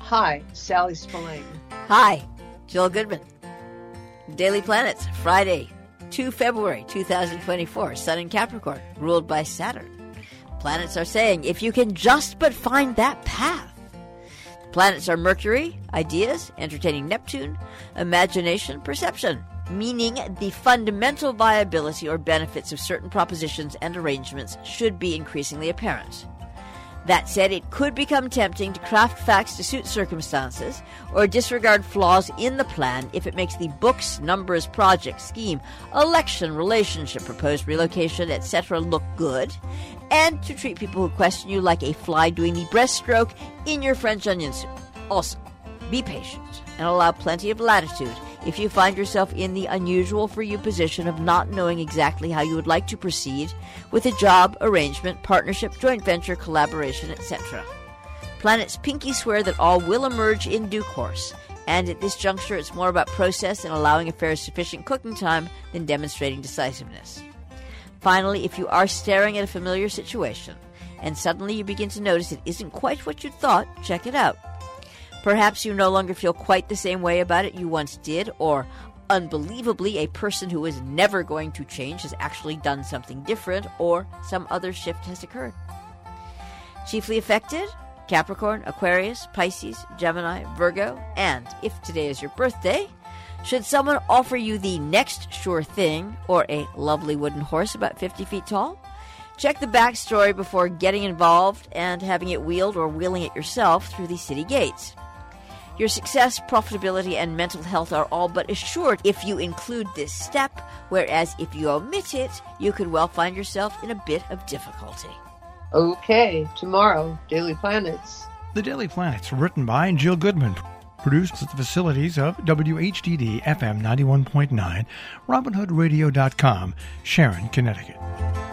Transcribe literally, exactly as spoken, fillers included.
Hi, Sally Spillane. Hi, Jill Goodman. Daily Planets, Friday, the second of February, two thousand twenty-four, Sun in Capricorn, ruled by Saturn. Planets are saying, if you can just but find that path. The planets are Mercury, ideas, entertaining Neptune, imagination, perception, meaning the fundamental viability or benefits of certain propositions and arrangements should be increasingly apparent. That said, it could become tempting to craft facts to suit circumstances or disregard flaws in the plan if it makes the books, numbers, project, scheme, election, relationship, proposed relocation, et cetera look good, and to treat people who question you like a fly doing the breaststroke in your French onion soup. Also, be patient and allow plenty of latitude if you find yourself in the unusual for you position of not knowing exactly how you would like to proceed with a job, arrangement, partnership, joint venture, collaboration, et cetera. Planets pinky swear that all will emerge in due course, and at this juncture it's more about process and allowing affairs sufficient cooking time than demonstrating decisiveness. Finally, if you are staring at a familiar situation and suddenly you begin to notice it isn't quite what you thought, check it out. Perhaps you no longer feel quite the same way about it you once did, or unbelievably, a person who is never going to change has actually done something different, or some other shift has occurred. Chiefly affected, Capricorn, Aquarius, Pisces, Gemini, Virgo, and if today is your birthday, should someone offer you the next sure thing, or a lovely wooden horse about fifty feet tall, check the backstory before getting involved and having it wheeled or wheeling it yourself through the city gates. Your success, profitability, and mental health are all but assured if you include this step, whereas if you omit it, you could well find yourself in a bit of difficulty. Okay, tomorrow, Daily Planets. The Daily Planets, written by Jill Goodman, produced at the facilities of W H D D F M ninety-one point nine, Robin Hood Radio dot com, Sharon, Connecticut.